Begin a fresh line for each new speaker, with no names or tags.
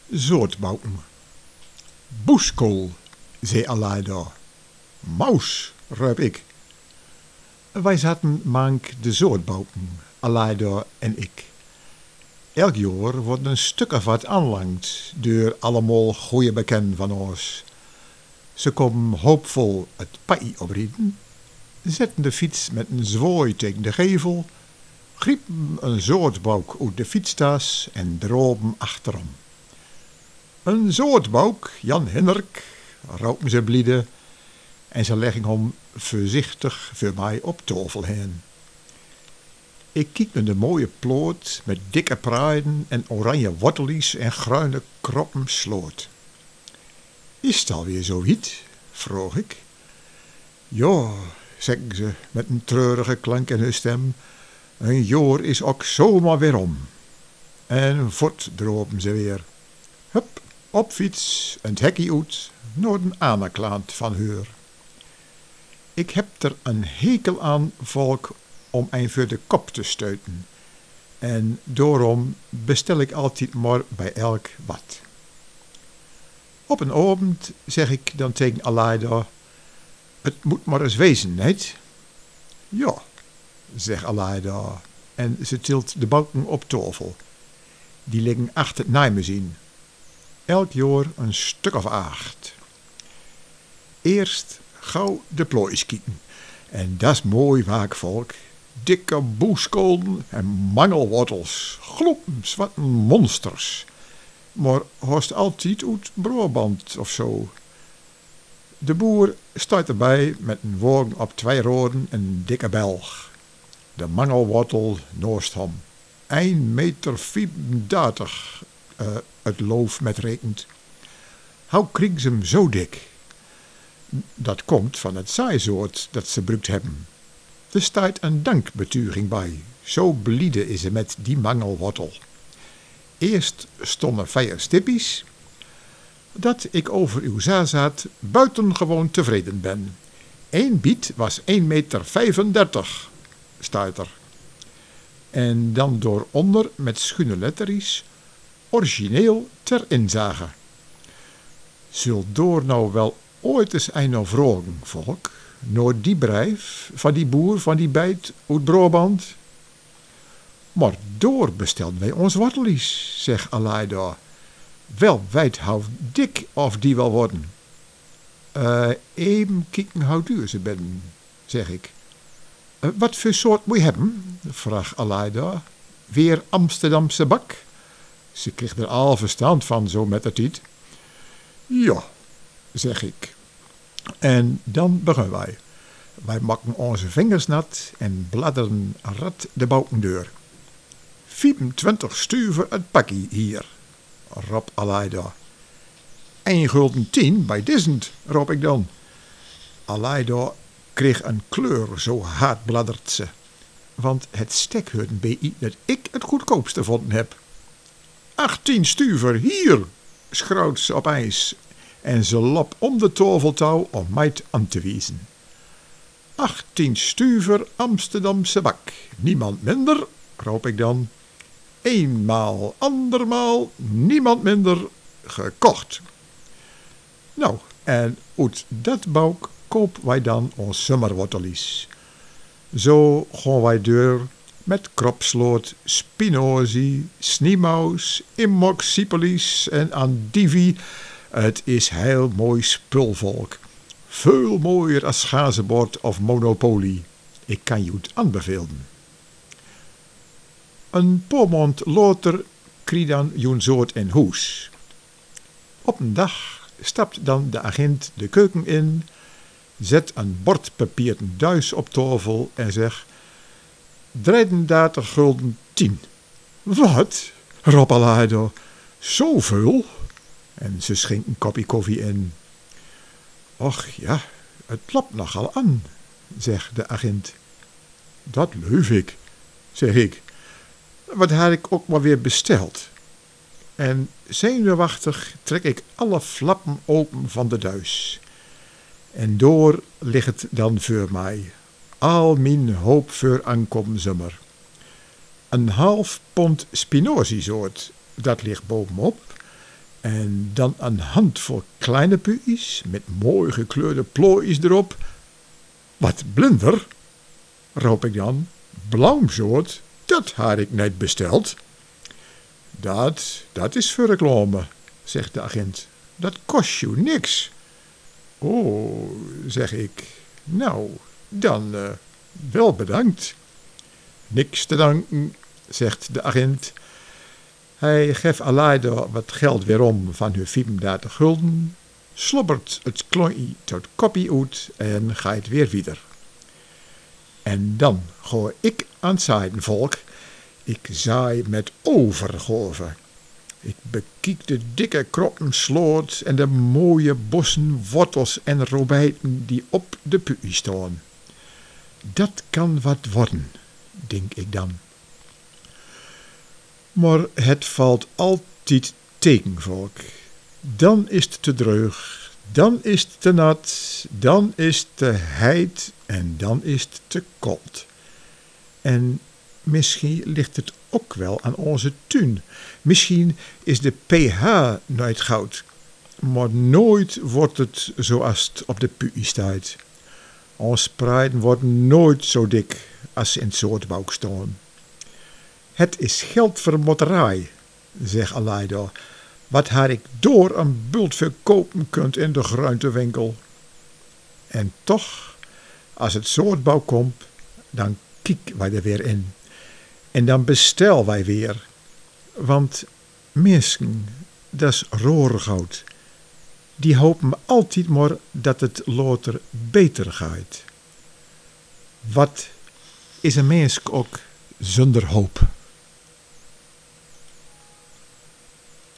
Zoortbouken. Boeskool, zei Aleida. Maus, ruip ik. Wij zaten mank de zoortbouken, Aleida en ik. Elk jaar wordt een stuk of wat aanlangd door allemaal goeie bekenden van ons. Ze komen hoopvol het paai oprieden, zetten de fiets met een zwooi tegen de gevel, griepen een zoortbouk uit de fietstas en dropen achterom. Een zoortbouk, Jan Hendrik, roepen ze blieden, en ze leggen hem voorzichtig voor mij op tafel heen. Ik kijk naar de mooie ploot met dikke praaien en oranje wortelies en groene kroppen sloot. Is het alweer zo wit? Vroeg ik. Ja, zeggen ze met een treurige klank in hun stem. Een jaar is ook zomaar weer om. En voort dropen ze weer. Hup, op fiets, een hekkie uit, naar een aaneklant van haar. Ik heb er een hekel aan, volk, om een voor de kop te stuiten. En daarom bestel ik altijd maar bij elk wat. Op een avond zeg ik dan tegen Aleida, het moet maar eens wezen, niet? Ja, zegt Aleida, en ze tilt de balken op tafel. Die liggen achter het naaimachine. Elk jaar een stuk of 8. Eerst gauw de ploois kieken. En dat is mooi waakvolk. Dikke boeskolen en mangelwortels. Gloeps, wat monsters. Maar hoort altijd uit Brabant of zo. De boer staat erbij met een wagen op 2 roden en een dikke belg. De mangelwortel naast hem. 1,35 meter het loof met rekent. Hoe kriegen ze hem zo dik? Dat komt van het zaaisoort dat ze gebruikt hebben. Er staat een dankbetuiging bij. Zo bliede is ze met die mangelwortel. Eerst stonden 4 stippies. Dat ik over uw zaad buitengewoon tevreden ben. 1 biet was 1,35 meter, staat er. En dan dooronder met schuine letteries, origineel ter inzage. Zult door nou wel ooit eens een vragen, volk, naar die brief van die boer van die bijt uit Brabant? Maar door bestelden wij ons wortelies, zegt Aleida. Wel weet hoe dik of die wel worden. Even kijken hoe duur ze ben, zeg ik. Wat voor soort moet je hebben? Vraagt Aleida. Weer Amsterdamse bak? Ze kreeg er al verstand van, zo met de tijd. Ja, zeg ik. En dan beginnen wij. Wij maken onze vingers nat en bladderen rad de boutendeur. 25 stuiver het pakkie hier, roept Aleida. 1,10 bij duizend, roep ik dan. Aleida kreeg een kleur, zo hard bladdert ze. Want het stekheurt bij dat ik het goedkoopste vonden heb. 18 stuiver hier, schreeuwt ze opeens. En ze loopt om de tafeltouw om mij aan te wijzen. 18 stuiver Amsterdamse bak. Niemand minder, roep ik dan. Eenmaal, andermaal, niemand minder, gekocht. Nou, en uit dat bouk kopen wij dan ons zomerwortelies. Zo gaan wij door met kropsloot, spinazie, sniemaus, immoxipelis en andivie. Het is heel mooi spulvolk. Veel mooier als Schazenbord of Monopoly. Ik kan je het aanbevelen. Een paar maand later kreeg dan joen soort in huis. Op een dag stapt dan de agent de keuken in, zet een bordpapierten duis op tafel en zegt 33 gulden 10. Wat? roept Aleida. Zoveel? En ze schenkt een kopje koffie in. Och ja, het klopt nogal aan, zegt de agent. Dat leuf ik, zeg ik. Wat had ik ook maar weer besteld. En zenuwachtig trek ik alle flappen open van de duis. En door ligt het dan voor mij. Al mijn hoop voor aankomende zomer. Een half pond spinoziesoort, dat ligt bovenop. En dan een handvol kleine puï's met mooi gekleurde plooi's erop. Wat blinder, roep ik dan. Blauwsoort, dat had ik net besteld. Dat is voor reclame, zegt de agent. Dat kost je niks. Oh, zeg ik. Nou, dan wel bedankt. Niks te danken, zegt de agent. Hij geeft Aleida wat geld weerom van hun 35 gulden, slobbert het klontje tot koppie uit en gaat weer verder. En dan ga ik aan het zaaienvolk. Ik zaai met overgave. Ik bekiek de dikke kroppen sloot en de mooie bossen wortels en robijten die op de pui staan. Dat kan wat worden, denk ik dan. Maar het valt altijd tegen, volk. Dan is het te dreug, dan is het te nat, dan is het te heid en dan is het te koud. En misschien ligt het ook wel aan onze tuin. Misschien is de pH nooit goud, maar nooit wordt het zoals het op de pui staat. Onze spreiden worden nooit zo dik als ze in het soortbouw staan. Het is geld voor motterij, zegt Aleida. Wat had ik door een bult verkopen kunt in de groentewinkel. En toch, als het soortbouw komt, dan kiek wij er weer in. En dan bestel wij weer. Want mensen, dat is roergoud. Die hopen altijd maar dat het later beter gaat. Wat is een mens ook zonder hoop?